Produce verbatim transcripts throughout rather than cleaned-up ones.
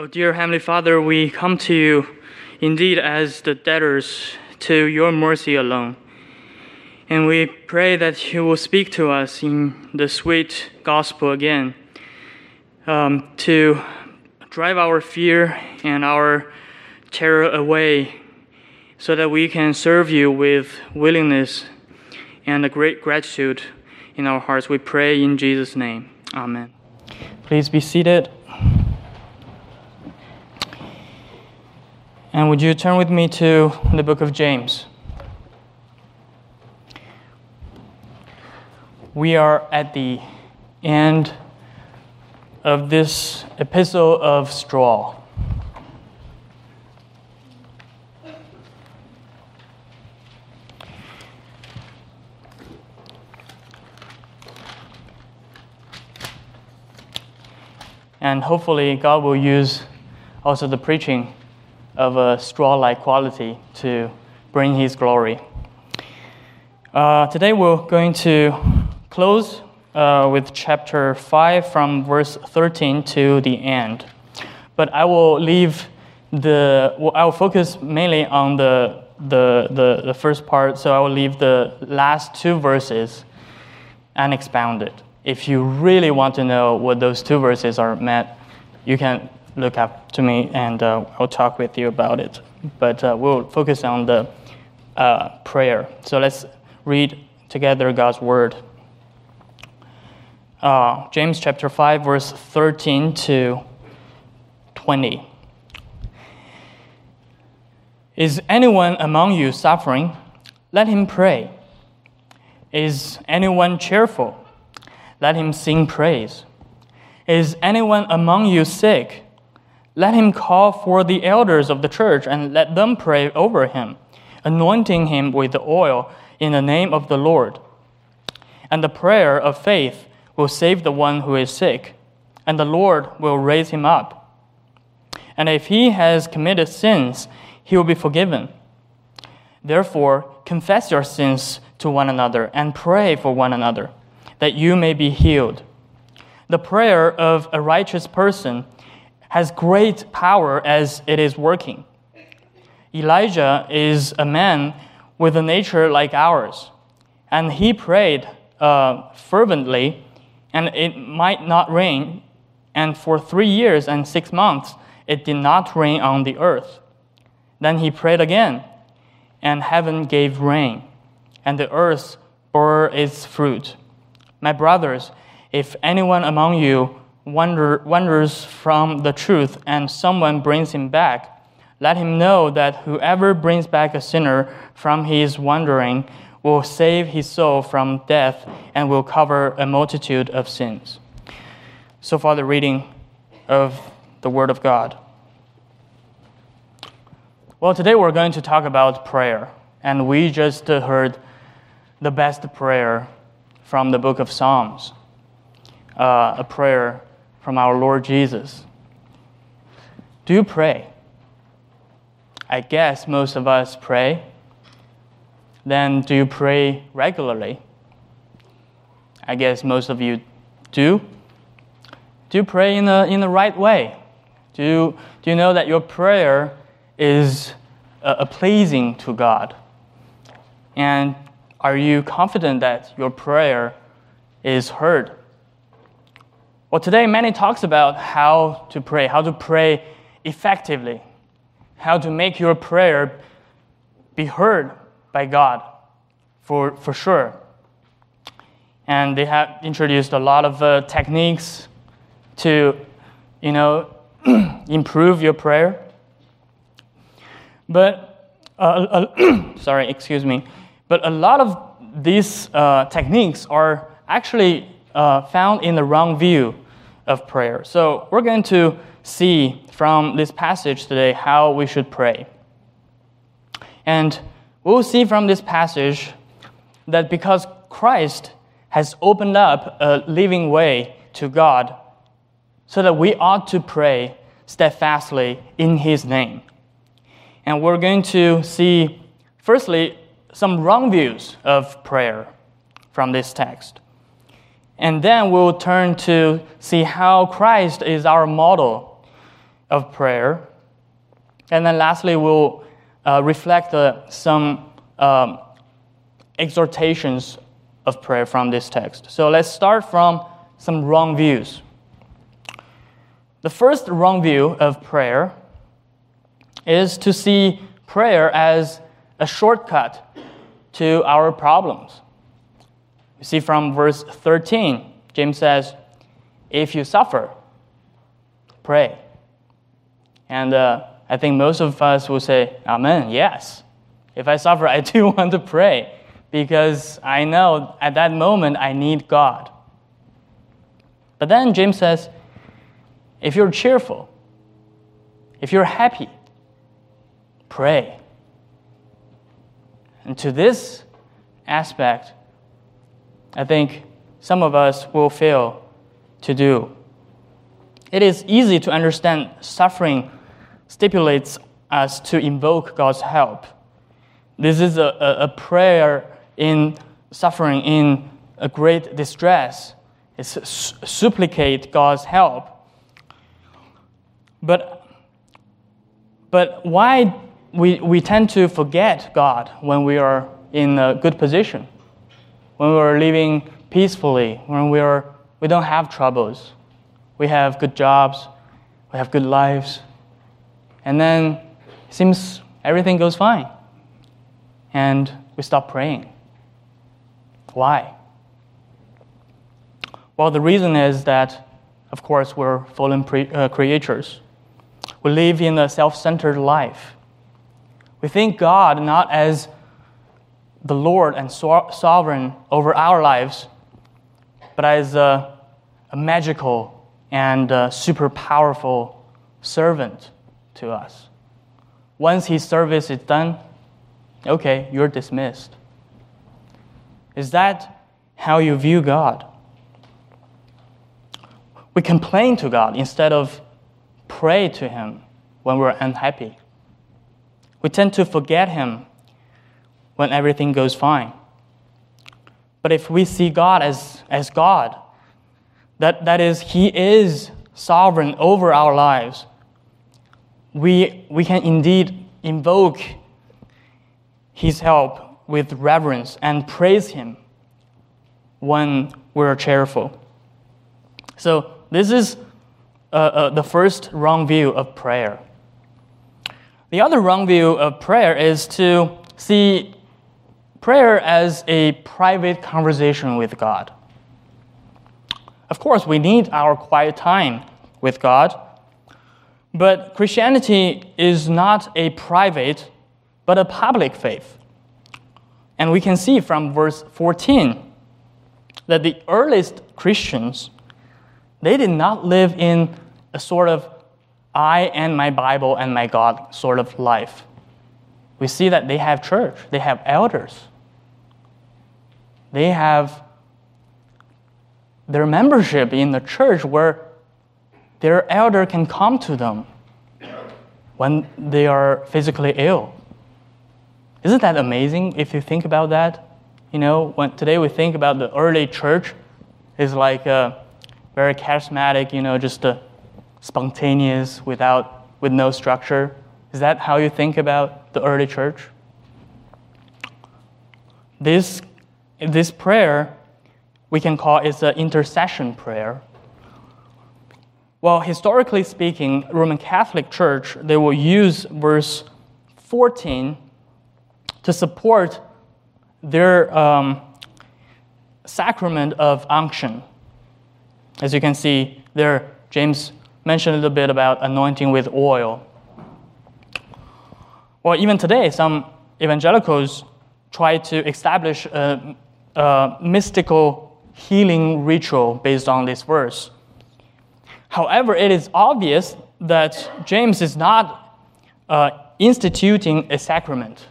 Oh, dear Heavenly Father, we come to you indeed as the debtors to your mercy alone. And we pray that you will speak to us in the sweet gospel again, um, to drive our fear and our terror away so that we can serve you with willingness and a great gratitude in our hearts. We pray in Jesus' name. Amen. Please be seated. And would you turn with me to the book of James? We are at the end of this epistle of straw. And hopefully God will use also the preaching of a straw-like quality to bring His glory. Uh, today we're going to close uh, with chapter five from verse thirteen to the end. But I will leave the, well, I will focus mainly on the, the, the, the first part, so I will leave the last two verses unexpounded. If you really want to know what those two verses are meant, you can look up to me and uh, I'll talk with you about it. But uh, we'll focus on the uh, prayer. So let's read together God's word. Uh, James chapter five, verse thirteen to twenty. Is anyone among you suffering? Let him pray. Is anyone cheerful? Let him sing praise. Is anyone among you sick? Let him call for the elders of the church and let them pray over him, anointing him with the oil in the name of the Lord. And the prayer of faith will save the one who is sick, and the Lord will raise him up. And if he has committed sins, he will be forgiven. Therefore, confess your sins to one another and pray for one another, that you may be healed. The prayer of a righteous person has great power as it is working. Elijah is a man with a nature like ours, and he prayed uh, fervently, and it might not rain, and for three years and six months it did not rain on the earth. Then he prayed again, and heaven gave rain, and the earth bore its fruit. My brothers, if anyone among you wander, wanders from the truth and someone brings him back, let him know that whoever brings back a sinner from his wandering will save his soul from death and will cover a multitude of sins. So far, the reading of the Word of God. Well, today we're going to talk about prayer, and we just heard the best prayer from the book of Psalms. Uh, a prayer from our Lord Jesus. Do you pray? I guess most of us pray. Then do you pray regularly? I guess most of you do. Do you pray in the in the right way? Do you, do you know that your prayer is uh, a pleasing to God? And are you confident that your prayer is heard? Well, today Manny talks about how to pray, how to pray effectively, how to make your prayer be heard by God for, for sure. And they have introduced a lot of uh, techniques to, you know, improve your prayer. But, uh, uh, sorry, excuse me. But a lot of these uh, techniques are actually uh, found in the wrong view of prayer. So we're going to see from this passage today how we should pray. And we'll see from this passage that because Christ has opened up a living way to God, so that we ought to pray steadfastly in His name. And we're going to see, firstly, some wrong views of prayer from this text. And then we'll turn to see how Christ is our model of prayer. And then lastly, we'll uh, reflect uh, some um, exhortations of prayer from this text. So let's start from some wrong views. The first wrong view of prayer is to see prayer as a shortcut to our problems. You see from verse thirteen, James says, if you suffer, pray. And uh, I think most of us will say, amen, yes. If I suffer, I do want to pray because I know at that moment I need God. But then James says, if you're cheerful, if you're happy, pray. And to this aspect, I think some of us will fail to do. It is easy to understand suffering stipulates us to invoke God's help. This is a, a, a prayer in suffering, in a great distress. It's su- supplicate God's help. But, but why we, we tend to forget God when we are in a good position, when we are living peacefully, when we, are, we don't have troubles, we have good jobs, we have good lives, and then it seems everything goes fine, and we stop praying. Why? Well, the reason is that, of course, we're fallen pre- uh, creatures. We live in a self-centered life. We think God not as the Lord and so- sovereign over our lives, but as a, a magical and a super powerful servant to us. Once his service is done, okay, you're dismissed. Is that how you view God? We complain to God instead of pray to him when we're unhappy. We tend to forget him when everything goes fine. But if we see God as, as God, that, that is, he is sovereign over our lives, we, we can indeed invoke his help with reverence and praise him when we're cheerful. So this is uh, uh, the first wrong view of prayer. The other wrong view of prayer is to see prayer as a private conversation with God. Of course, we need our quiet time with God, but Christianity is not a private, but a public faith. And we can see from verse fourteen that the earliest Christians, they did not live in a sort of I and my Bible and my God sort of life. We see that they have church, they have elders. They have their membership in the church where their elder can come to them when they are physically ill. Isn't that amazing if you think about that? You know, when today we think about the early church, it's like a very charismatic, you know, just a spontaneous, without, with no structure. Is that how you think about the early church? This, this prayer, we can call it an intercession prayer. Well, historically speaking, Roman Catholic Church, they will use verse fourteen to support their um, sacrament of unction. As you can see there, James mentioned a little bit about anointing with oil. Well, even today, some evangelicals try to establish a, a mystical healing ritual based on this verse. However, it is obvious that James is not uh, instituting a sacrament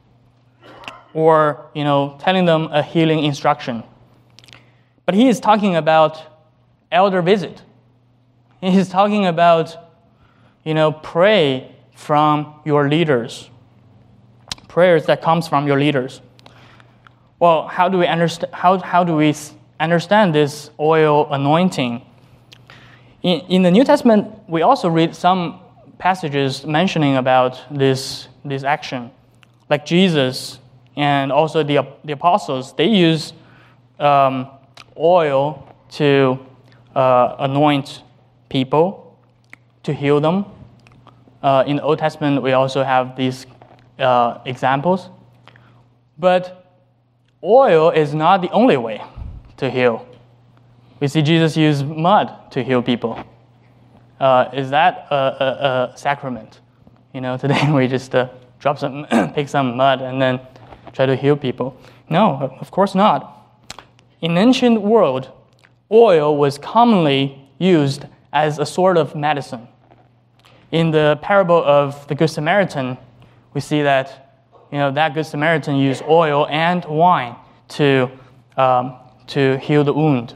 or, you know, telling them a healing instruction. But he is talking about elder visit. He is talking about, you know, pray from your leaders. Prayers that comes from your leaders. Well, how do we understand? How how do we understand this oil anointing? In in the New Testament, we also read some passages mentioning about this, this action. Like Jesus and also the, the apostles, they use um, oil to uh, anoint people, to heal them. Uh, in the Old Testament, we also have these uh, examples. But oil is not the only way to heal. We see Jesus use mud to heal people. Uh, is that a, a, a sacrament? You know, today we just uh, drop some, pick some mud and then try to heal people. No, of course not. In ancient world, oil was commonly used as a sort of medicine. In the parable of the Good Samaritan, we see that, you know, that Good Samaritan used oil and wine to um, to heal the wound.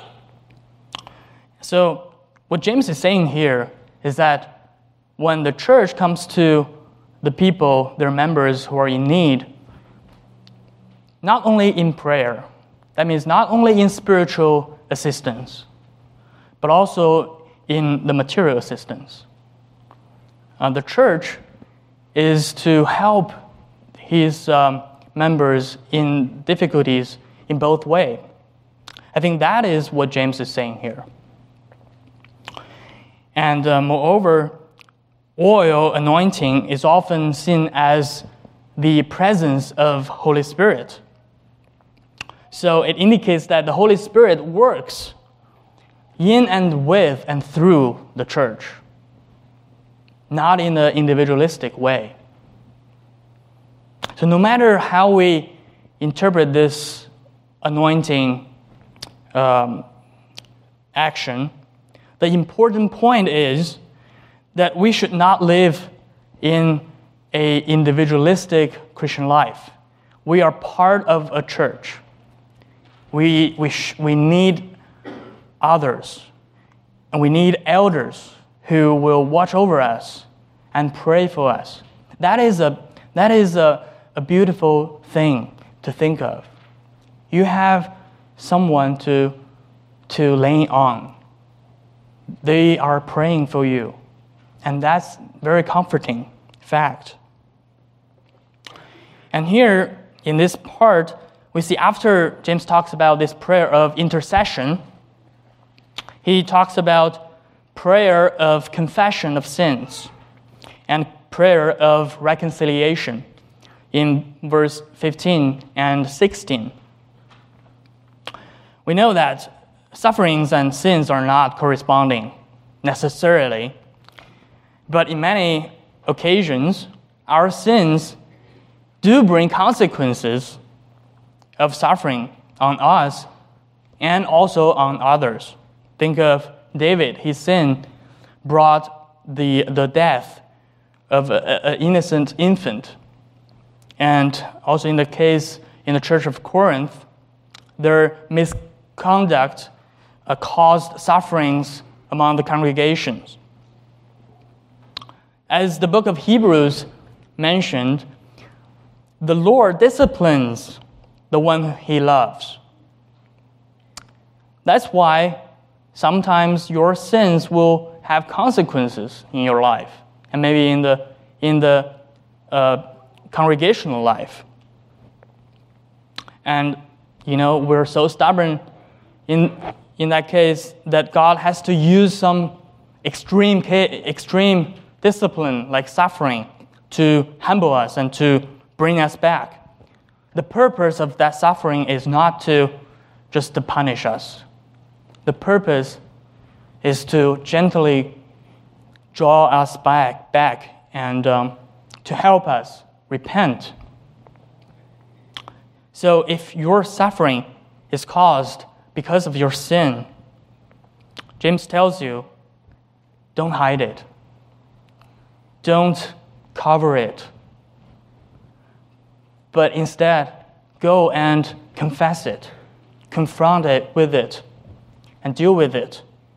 So what James is saying here is that when the church comes to the people, their members who are in need, not only in prayer, that means not only in spiritual assistance, but also in the material assistance. Uh, the church is to help his um, members in difficulties in both ways. I think that is what James is saying here. And uh, moreover, oil anointing is often seen as the presence of Holy Spirit. So it indicates that the Holy Spirit works in and with and through the church, not in an individualistic way. So no matter how we interpret this anointing um, action, the important point is that we should not live in an individualistic Christian life. We are part of a church. We, we, sh- we need others, and we need elders who will watch over us and pray for us. That is a, that is a, a beautiful thing to think of. You have someone to, to lean on. They are praying for you. And that's very comforting fact. And here, in this part, we see after James talks about this prayer of intercession, he talks about prayer of confession of sins and prayer of reconciliation in verse fifteen and sixteen. We know that sufferings and sins are not corresponding necessarily, but in many occasions, our sins do bring consequences of suffering on us and also on others. Think of David. His sin brought the, the death of an innocent infant. And also in the case in the Church of Corinth, their misconduct uh, caused sufferings among the congregations. As the book of Hebrews mentioned, the Lord disciplines the one he loves. That's why sometimes your sins will have consequences in your life, and maybe in the in the uh, congregational life. And you know, we're so stubborn in in that case that God has to use some extreme extreme discipline, like suffering, to humble us and to bring us back. The purpose of that suffering is not to just to punish us. The purpose is to gently draw us back, back and um, to help us repent. So if your suffering is caused because of your sin, James tells you, don't hide it. Don't cover it. But instead, go and confess it, confront it with it, and deal with it.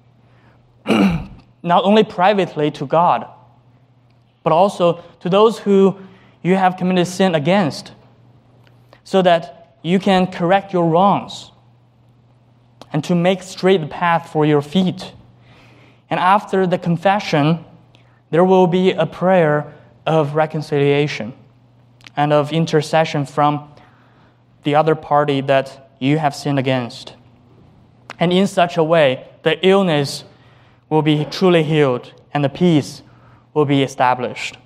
Not only privately to God, but also to those who you have committed sin against, so that you can correct your wrongs and to make straight the path for your feet. And after the confession, there will be a prayer of reconciliation and of intercession from the other party that you have sinned against. And in such a way, the illness will be truly healed and the peace will be established.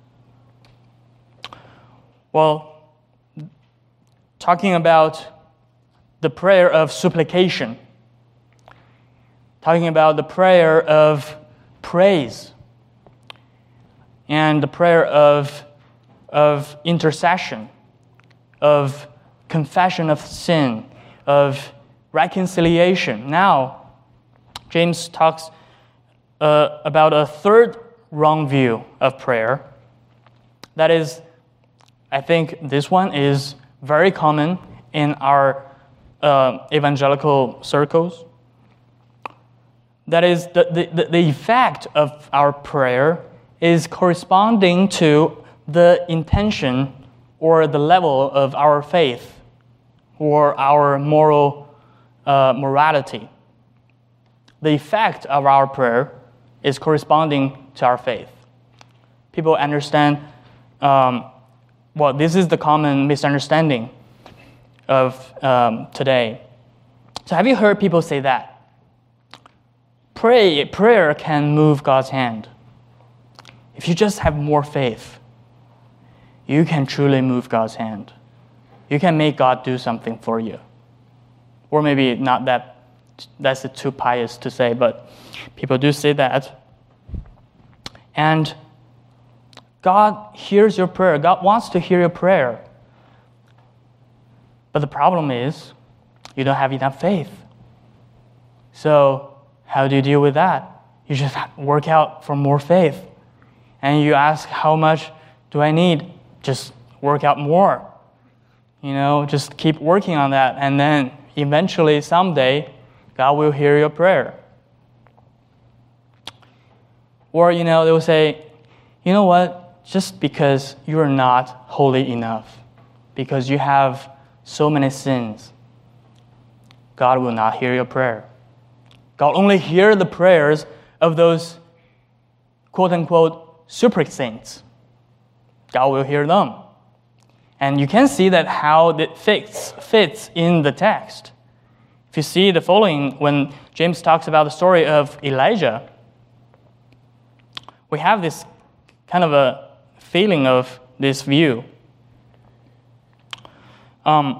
Well, talking about the prayer of supplication, talking about the prayer of praise, and the prayer of, of intercession, of confession of sin, of reconciliation. Now, James talks uh, about a third wrong view of prayer. That is, I think this one is very common in our uh, evangelical circles. That is, the, the, the effect of our prayer is corresponding to the intention or the level of our faith or our moral uh, morality. The effect of our prayer is corresponding to our faith. People understand, um, well, this is the common misunderstanding of um, today. So have you heard people say that? Pray, prayer can move God's hand. If you just have more faith, you can truly move God's hand. You can make God do something for you. Or maybe not that, that's too pious to say, but people do say that. And God hears your prayer. God wants to hear your prayer. But the problem is, you don't have enough faith. So how do you deal with that? You just work out for more faith. And you ask, how much do I need? Just work out more. You know, just keep working on that. And then eventually, someday, God will hear your prayer. Or, you know, they will say, you know what? Just because you're not holy enough, because you have so many sins, God will not hear your prayer. God only hears the prayers of those quote-unquote super saints. God will hear them. And you can see that how it fits, fits in the text. If you see the following, when James talks about the story of Elijah, we have this kind of a feeling of this view. Um,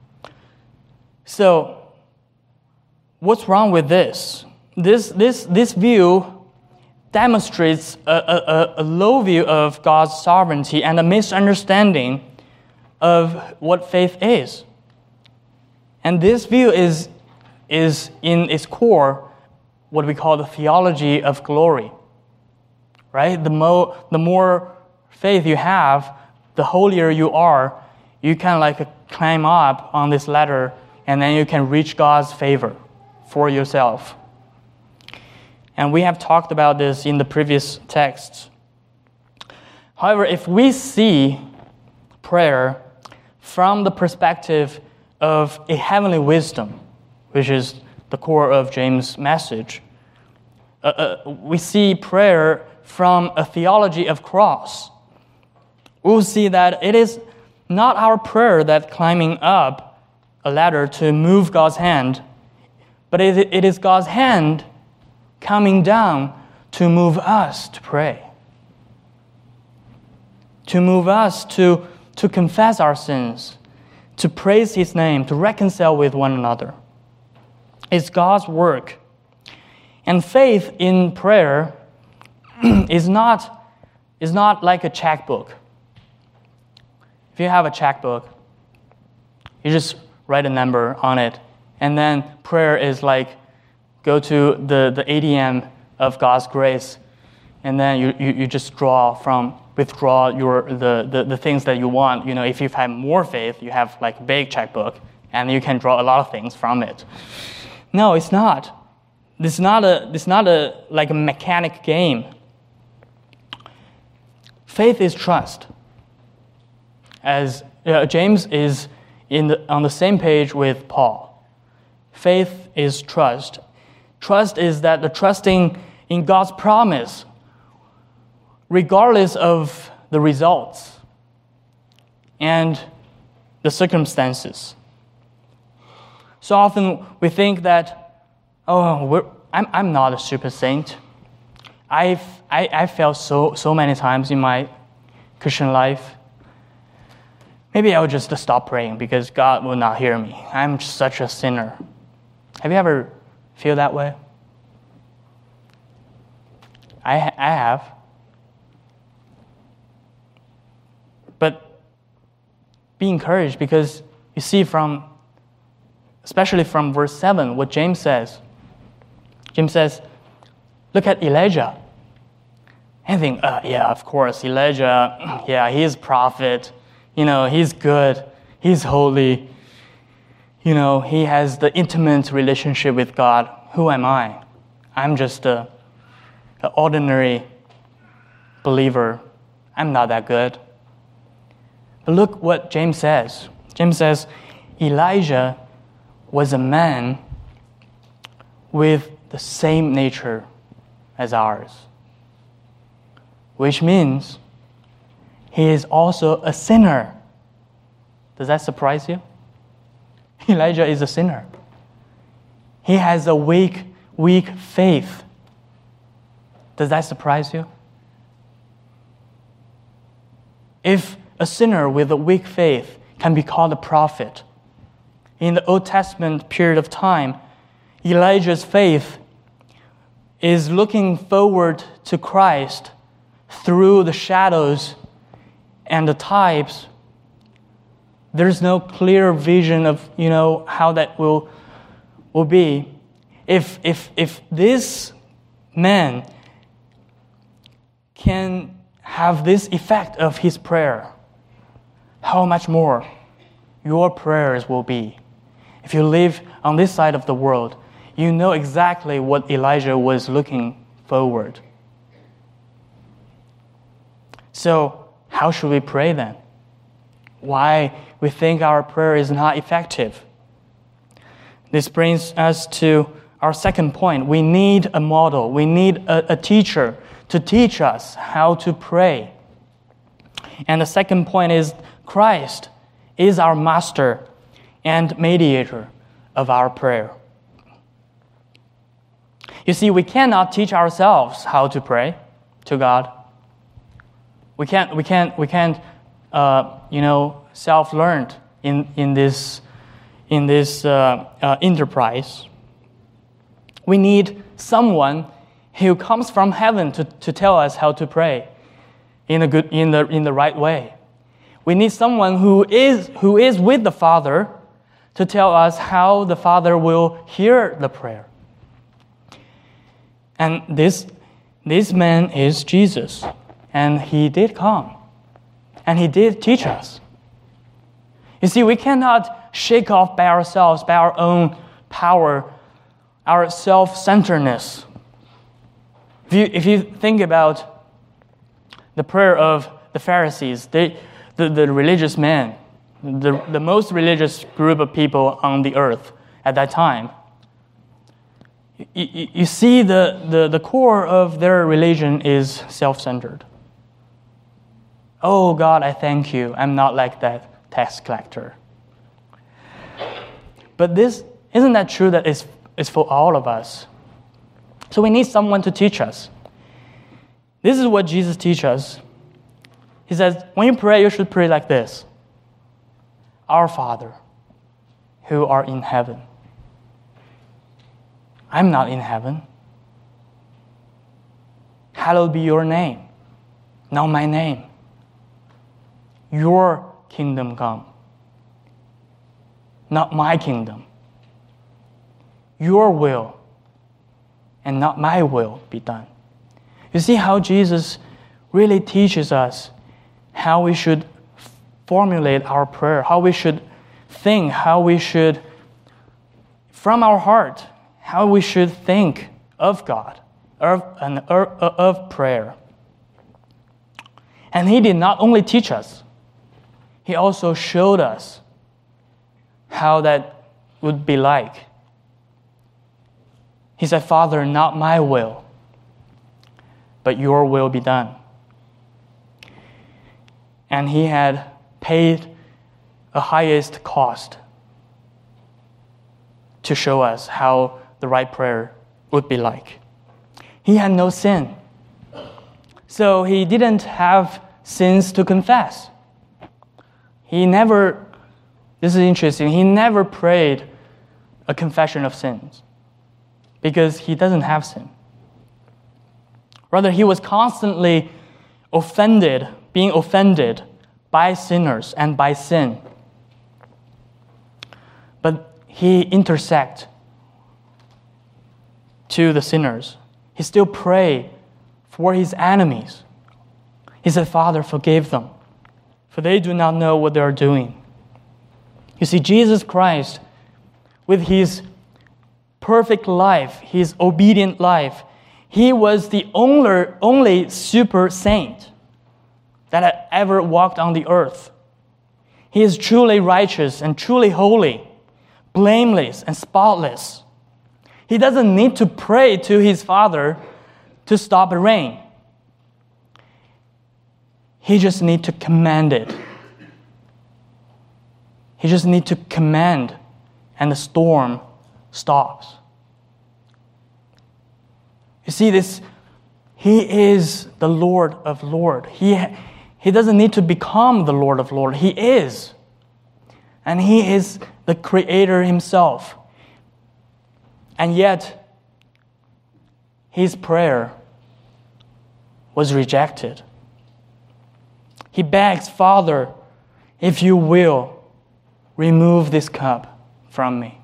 so, what's wrong with this? This, this, this view demonstrates a, a, a low view of God's sovereignty and a misunderstanding of what faith is. And this view is, is in its core what we call the theology of glory. Right? The, mo- the more faith you have, the holier you are. You can like climb up on this ladder and then you can reach God's favor for yourself. And we have talked about this in the previous texts. However, if we see prayer from the perspective of a heavenly wisdom, which is the core of James' message, uh, uh, we see prayer from a theology of cross. We'll see that it is not our prayer that climbing up a ladder to move God's hand, but it, it is God's hand coming down to move us to pray, to move us to, to confess our sins, to praise His name, to reconcile with one another. It's God's work. And faith in prayer is not, is not like a checkbook. If you have a checkbook, you just write a number on it, and then prayer is like go to the, the A T M of God's grace, and then you, you, you just draw from, withdraw your the, the, the things that you want. You know, if you have more faith, you have like a big checkbook, and you can draw a lot of things from it. No, it's not. This is not a, this is not a, like a mechanic game. Faith is trust. As uh, James is in the, on the same page with Paul. Faith is trust. Trust is that the trusting in God's promise regardless of the results and the circumstances. So often we think that, oh, we're, I'm, I'm not a super saint. I've, I, I failed so, so many times in my Christian life. Maybe I'll just stop praying because God will not hear me. I'm such a sinner. Have you ever feel that way? I, I have. But be encouraged, because you see from, especially from verse seven, what James says. James says, look at Elijah. And think, uh, yeah, of course, Elijah, yeah, he's a prophet. You know, he's good. He's holy. You know, he has the intimate relationship with God. Who am I? I'm just a, an ordinary believer. I'm not that good. But look what James says. James says, Elijah was a man with the same nature as ours, which means he is also a sinner. Does that surprise you? Elijah is a sinner. He has a weak, weak faith. Does that surprise you? If a sinner with a weak faith can be called a prophet, in the Old Testament period of time, Elijah's faith is looking forward to Christ through the shadows and the types. There's no clear vision of, you know, how that will, will be. If, if, if this man can have this effect of his prayer, how much more your prayers will be. If you live on this side of the world, you know exactly what Elijah was looking forward. So, how should we pray then? Why we think our prayer is not effective? This brings us to our second point. We need a model. We need a, a teacher to teach us how to pray. And the second point is Christ is our master and mediator of our prayer. You see, we cannot teach ourselves how to pray to God. We can't, we can't, we can't, uh, you know, self-learned in in this in this uh, uh, enterprise. We need someone who comes from heaven to, to tell us how to pray in a good in the in the right way. We need someone who is who is with the Father to tell us how the Father will hear the prayer. And this this man is Jesus, and he did come, and he did teach us. You see, we cannot shake off by ourselves, by our own power, our self-centeredness. If you, if you think about the prayer of the Pharisees, they, the, the religious men, the, the most religious group of people on the earth at that time, you, you, you see the, the, the core of their religion is self-centered. Oh, God, I thank you. I'm not like that tax collector. But this, isn't that true that it's, it's for all of us? So we need someone to teach us. This is what Jesus teaches us. He says, when you pray, you should pray like this. Our Father, who art in heaven. I'm not in heaven. Hallowed be your name, not my name. Your kingdom come, not my kingdom. Your will and not my will be done. You see how Jesus really teaches us how we should formulate our prayer, how we should think, how we should, from our heart, how we should think of God, of, of prayer. And he did not only teach us, he also showed us how that would be like. He said, Father, not my will, but your will be done. and he had paid a highest cost to show us how the right prayer would be like. He had no sin, so he didn't have sins to confess. He never, this is interesting, he never prayed a confession of sins because he doesn't have sin. Rather, he was constantly offended, being offended by sinners and by sin. But he intersect to the sinners. He still prayed for his enemies. He said, Father, forgive them, for they do not know what they are doing. You see, Jesus Christ, with his perfect life, his obedient life, he was the only, only super saint that had ever walked on the earth. He is truly righteous and truly holy, blameless and spotless. He doesn't need to pray to his Father to stop the rain. He just needs to command it. He just needs to command, and the storm stops. You see this, he is the Lord of Lords. He, he doesn't need to become the Lord of Lords. He is. And he is the Creator himself. And yet, his prayer was rejected. He begs, Father, if you will, remove this cup from me.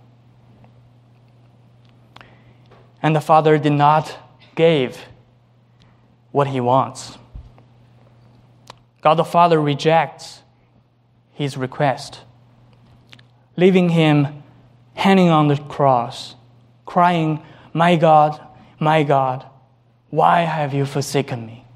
And the Father did not give what he wants. God the Father rejects his request, leaving him hanging on the cross, crying, My God, my God, why have you forsaken me?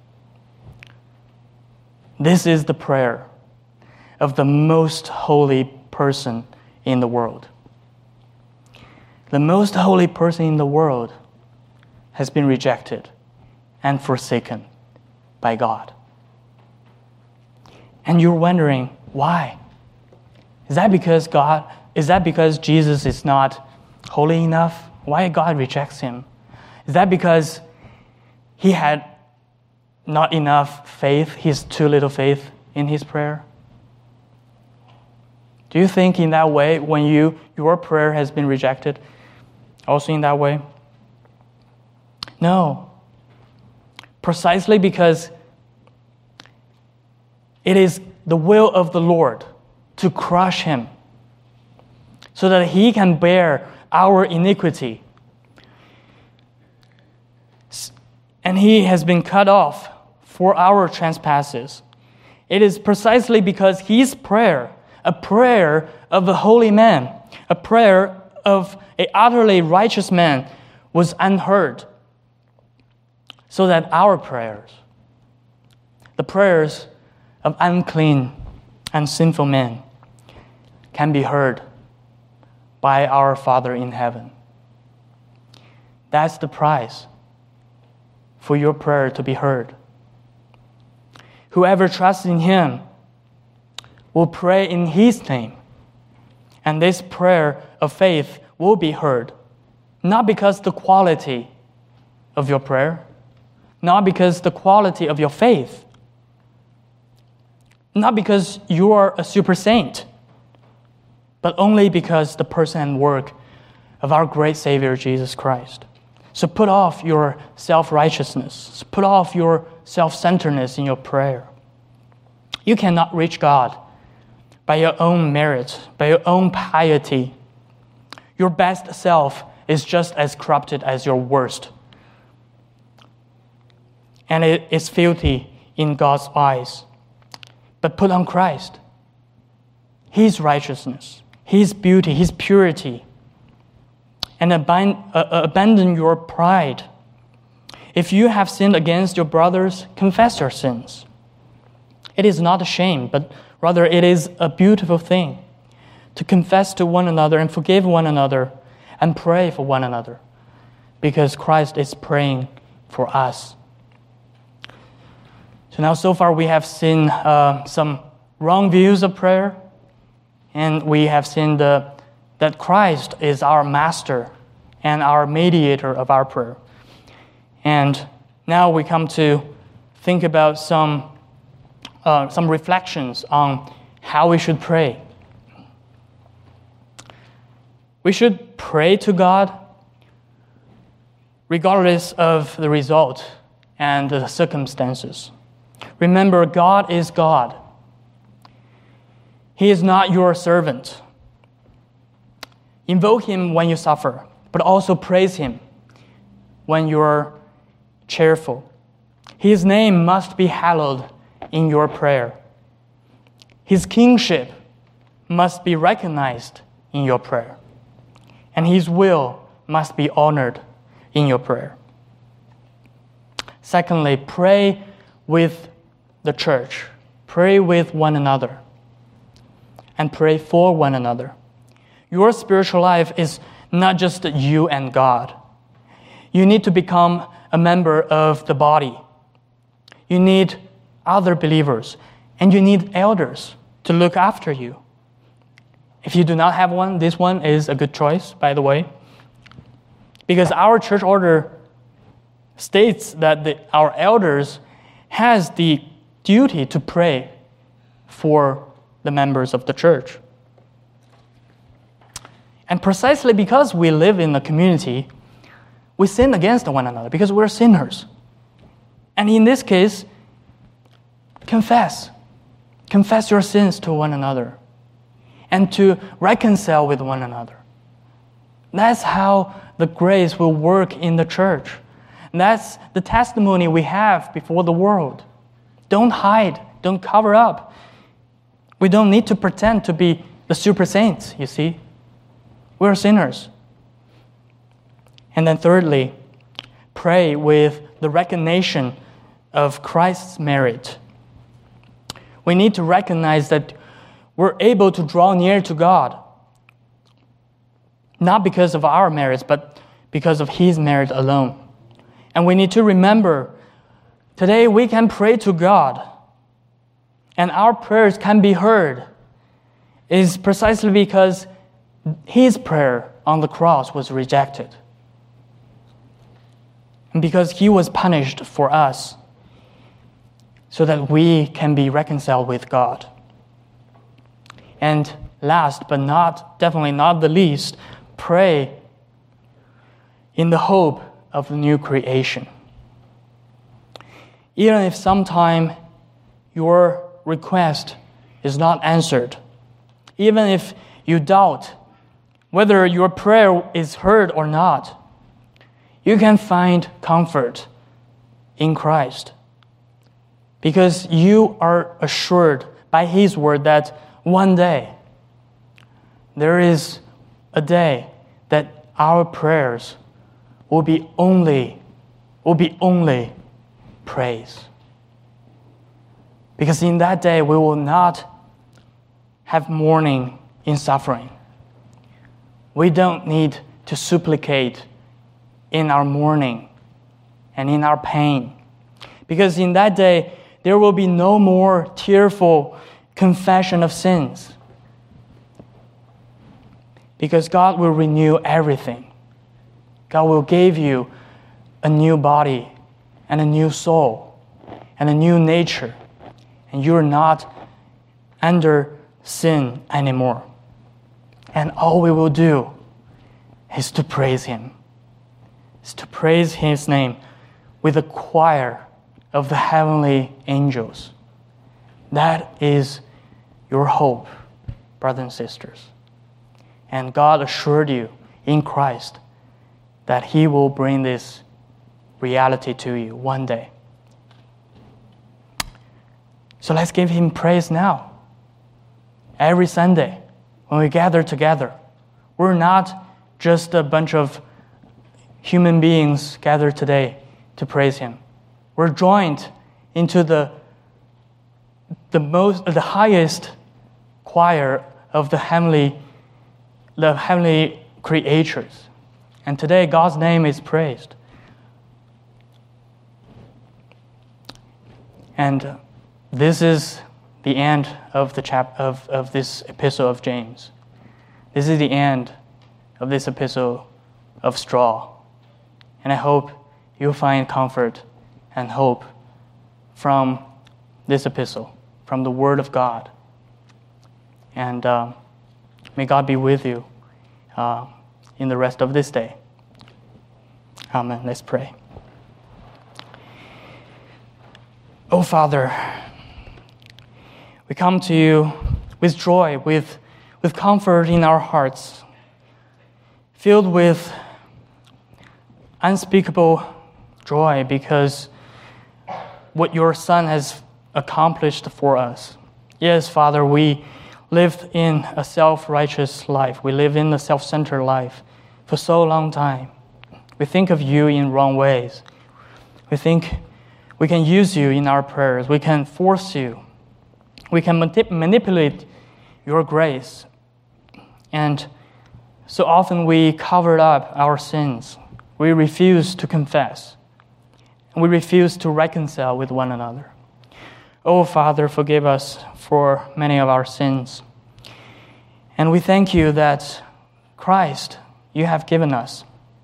This is the prayer of the most holy person in the world. The most holy person in the world has been rejected and forsaken by God. And you're wondering, why? Is that because God, is that because Jesus is not holy enough? Why God rejects him? Is that because he had not enough faith, his too little faith in his prayer? Do you think in that way when you your prayer has been rejected, also in that way? No. Precisely because it is the will of the Lord to crush him so that he can bear our iniquity. And he has been cut off for our trespasses. It is precisely because his prayer, a prayer of a holy man, a prayer of an utterly righteous man, was unheard, so that our prayers, the prayers of unclean and sinful men, can be heard by our Father in heaven. That's the price for your prayer to be heard. Whoever trusts in him will pray in his name, and this prayer of faith will be heard, not because the quality of your prayer, not because the quality of your faith, not because you are a super saint, but only because the person and work of our great Savior, Jesus Christ. So put off your self-righteousness. Put off your self-centeredness in your prayer. You cannot reach God by your own merit, by your own piety. Your best self is just as corrupted as your worst. And it is filthy in God's eyes. But put on Christ, his righteousness, his beauty, his purity, and abandon your pride. If you have sinned against your brothers, confess your sins. It is not a shame, but rather it is a beautiful thing to confess to one another and forgive one another and pray for one another, because Christ is praying for us. So now, so far, we have seen uh, some wrong views of prayer, and we have seen the, that Christ is our master and our mediator of our prayer. And now we come to think about some, uh, some reflections on how we should pray. We should pray to God regardless of the result and the circumstances. Remember, God is God. He is not your servant. Invoke Him when you suffer, but also praise Him when you're cheerful. His name must be hallowed in your prayer. His kingship must be recognized in your prayer. And His will must be honored in your prayer. Secondly, pray with the church. Pray with one another. And pray for one another. Your spiritual life is not just you and God. You need to become a member of the body. You need other believers, and you need elders to look after you. If you do not have one, this one is a good choice, by the way. Because our church order states that the, our elders has the duty to pray for the members of the church. And precisely because we live in a community, we sin against one another because we're sinners. And in this case, confess. Confess your sins to one another and to reconcile with one another. That's how the grace will work in the church. That's the testimony we have before the world. Don't hide. Don't cover up. We don't need to pretend to be the super saints, you see. We're sinners. And then thirdly, pray with the recognition of Christ's merit. We need to recognize that we're able to draw near to God, not because of our merits, but because of His merit alone. And we need to remember, today we can pray to God, and our prayers can be heard, is precisely because His prayer on the cross was rejected. And because He was punished for us, so that we can be reconciled with God. And last, but not definitely not the least, pray in the hope of the new creation. Even if sometime your request is not answered, even if you doubt whether your prayer is heard or not, you can find comfort in Christ. Because you are assured by His word that one day, there is a day that our prayers will be only, will be only praise. Because in that day, we will not have mourning in suffering. We don't need to supplicate in our mourning and in our pain. Because in that day, there will be no more tearful confession of sins. Because God will renew everything. God will give you a new body and a new soul and a new nature. And you're not under sin anymore. And all we will do is to praise Him. Is to praise His name with a choir of the heavenly angels. That is your hope, brothers and sisters. And God assured you in Christ that He will bring this reality to you one day. So let's give Him praise now. Every Sunday, when we gather together, we're not just a bunch of human beings gathered today to praise Him. We're joined into the, the most, the highest choir of the heavenly, the heavenly creatures. And today, God's name is praised. And this is the end of the chap of, of this epistle of James. This is the end of this epistle of straw. And I hope you'll find comfort and hope from this epistle, from the Word of God. And uh, may God be with you uh, in the rest of this day. Amen. Let's pray. Oh, Father, we come to you with joy, with, with comfort in our hearts, filled with unspeakable joy because what your Son has accomplished for us. Yes, Father, we lived in a self-righteous life. We live in a self-centered life for so long time. We think of you in wrong ways. We think we can use you in our prayers. We can force you. We can manip- manipulate your grace. And so often we covered up our sins. We refuse to confess. And we refuse to reconcile with one another. Oh, Father, forgive us for many of our sins. And we thank you that Christ, you have given us,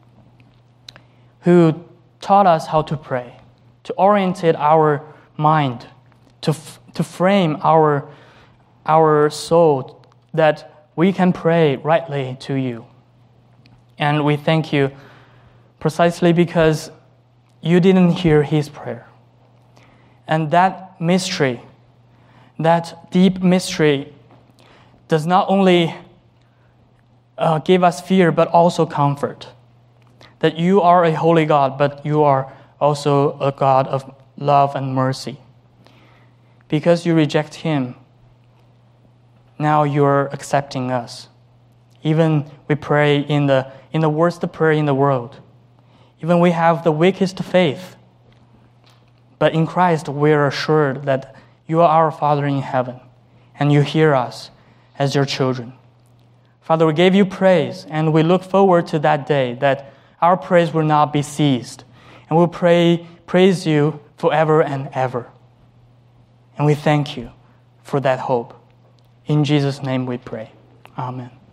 who taught us how to pray, to orientate our mind, to f- to frame our, our soul that we can pray rightly to you. And we thank you precisely because you didn't hear his prayer. And that mystery, that deep mystery, does not only uh, give us fear, but also comfort. That you are a holy God, but you are also a God of love and mercy. Because you reject him, now you're accepting us. Even we pray in the in the worst prayer in the world. Even we have the weakest faith. But in Christ, we are assured that you are our Father in heaven, and you hear us as your children. Father, we gave you praise, and we look forward to that day that our praise will not be ceased, and we'll pray, praise you forever and ever. And we thank you for that hope. In Jesus' name we pray. Amen.